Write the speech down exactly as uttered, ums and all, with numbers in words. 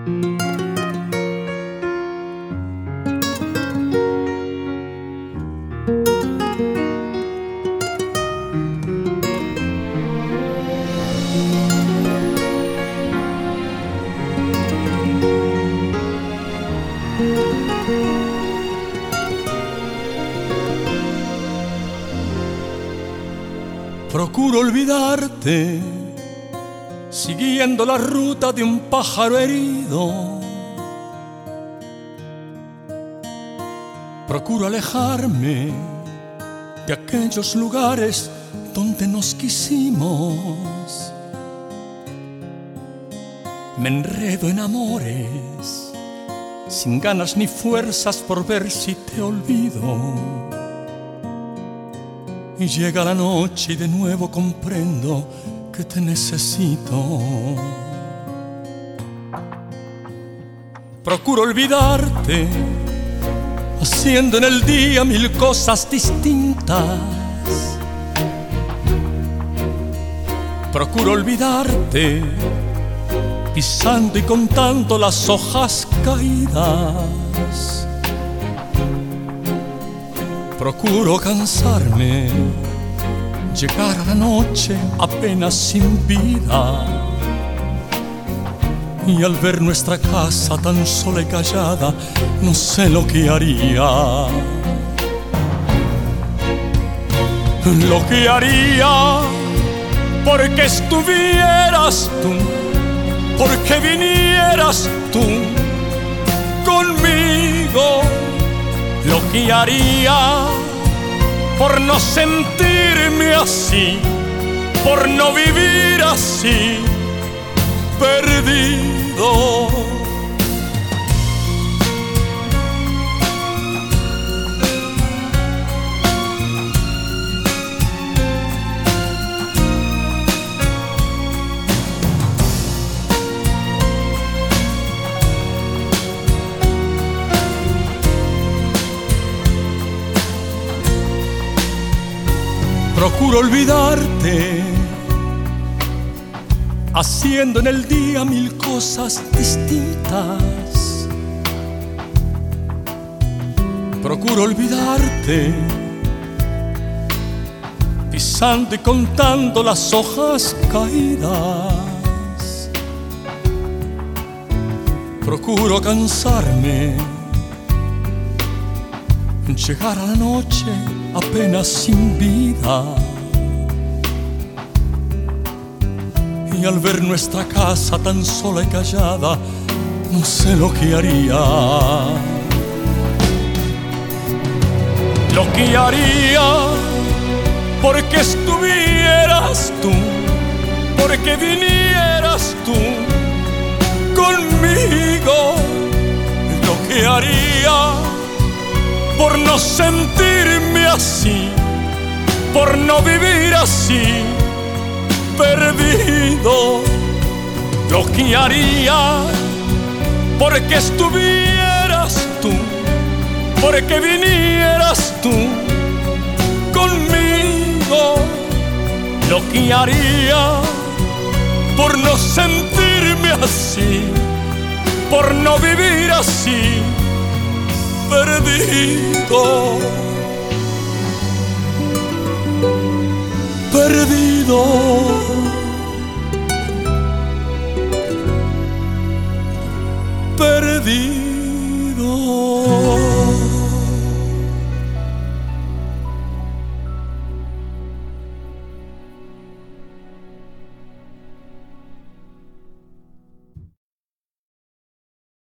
Procuro olvidarte, siguiendo la ruta de un pájaro herido. Procuro alejarme de aquellos lugares donde nos quisimos. Me enredo en amores, sin ganas ni fuerzas por ver si te olvido. Y llega la noche y de nuevo comprendo que te necesito. Procuro olvidarte, haciendo en el día mil cosas distintas. Procuro olvidarte, pisando y contando las hojas caídas. Procuro cansarme, llegar a la noche apenas sin vida. Y al ver nuestra casa tan sola y callada, no sé lo que haría. Lo que haría porque estuvieras tú, porque vinieras tú conmigo. Lo que haría por no sentirme así, por no vivir así, perdido. Procuro olvidarte, haciendo en el día mil cosas distintas. Procuro olvidarte, pisando y contando las hojas caídas. Procuro cansarme, llegar a la noche apenas sin vida. Y al ver nuestra casa tan sola y callada, no sé lo que haría. Lo que haría porque estuvieras tú, porque vinieras tú conmigo. Lo que haría por no sentirme así, por no vivir así, perdido. Lo que haría porque estuvieras tú, porque vinieras tú conmigo. Lo que haría por no sentirme así, por no vivir así, perdido, perdido, perdido.